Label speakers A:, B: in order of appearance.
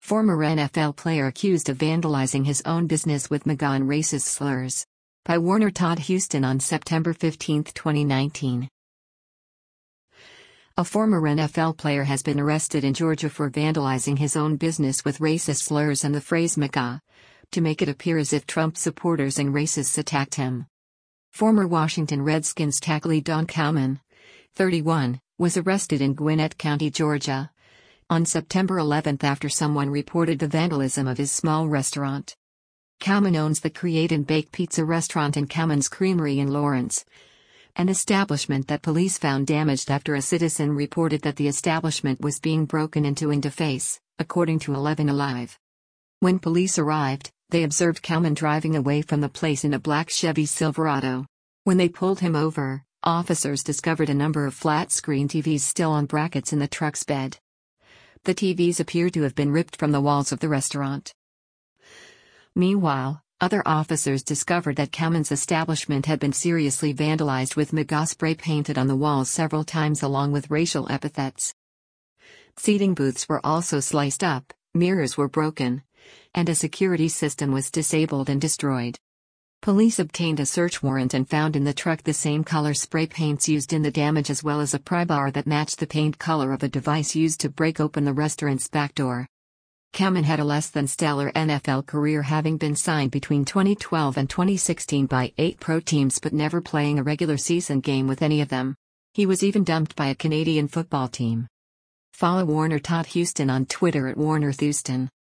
A: Former NFL player accused of vandalizing his own business with MAGA and racist slurs. By Warner Todd Huston on September 15, 2019. A former NFL player has been arrested in Georgia for vandalizing his own business with racist slurs and the phrase MAGA, to make it appear as if Trump supporters and racists attacked him. Former Washington Redskins tackle Don Kauman, 31, was arrested in Gwinnett County, Georgia, on September 11 after someone reported the vandalism of his small restaurant. Kauman owns the Create and Bake Pizza restaurant and Kauman's Creamery in Lawrence, an establishment that police found damaged after a citizen reported that the establishment was being broken into and defaced, according to 11 Alive. When police arrived, they observed Kauman driving away from the place in a black Chevy Silverado. When they pulled him over, officers discovered a number of flat-screen TVs still on brackets in the truck's bed. The TVs appear to have been ripped from the walls of the restaurant. Meanwhile, other officers discovered that Kauman's establishment had been seriously vandalized with MAGA spray painted on the walls several times along with racial epithets. Seating booths were also sliced up, mirrors were broken, and a security system was disabled and destroyed. Police obtained a search warrant and found in the truck the same color spray paints used in the damage as well as a pry bar that matched the paint color of a device used to break open the restaurant's back door. Kauman had a less than stellar NFL career, having been signed between 2012 and 2016 by 8 pro teams but never playing a regular season game with any of them. He was even dumped by a Canadian football team. Follow Warner Todd Huston on Twitter at WarnerThouston.